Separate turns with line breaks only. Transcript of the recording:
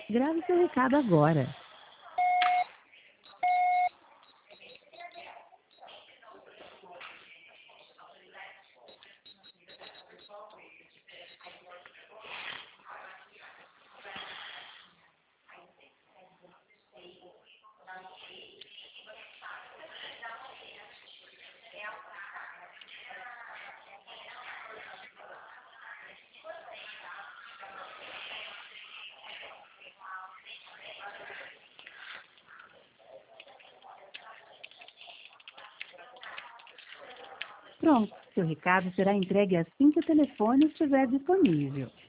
Grave seu recado agora. Pronto, seu recado será entregue assim que o telefone estiver disponível.